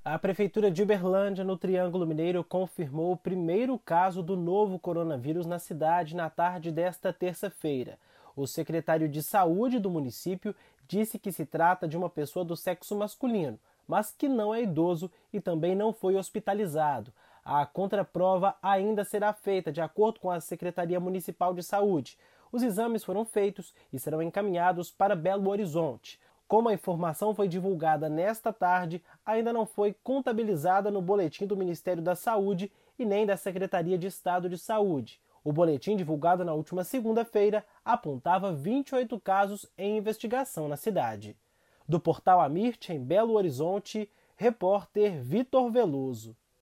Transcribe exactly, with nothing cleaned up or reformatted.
A Prefeitura de Uberlândia, no Triângulo Mineiro, confirmou o primeiro caso do novo coronavírus na cidade na tarde desta terça-feira. O secretário de Saúde do município disse que se trata de uma pessoa do sexo masculino, mas que não é idoso e também não foi hospitalizado. A contraprova ainda será feita de acordo com a Secretaria Municipal de Saúde. Os exames foram feitos e serão encaminhados para Belo Horizonte. Como a informação foi divulgada nesta tarde, ainda não foi contabilizada no boletim do Ministério da Saúde e nem da Secretaria de Estado de Saúde. O boletim divulgado na última segunda-feira apontava vinte e oito casos em investigação na cidade. Do portal Amirte, em Belo Horizonte, repórter Vitor Veloso.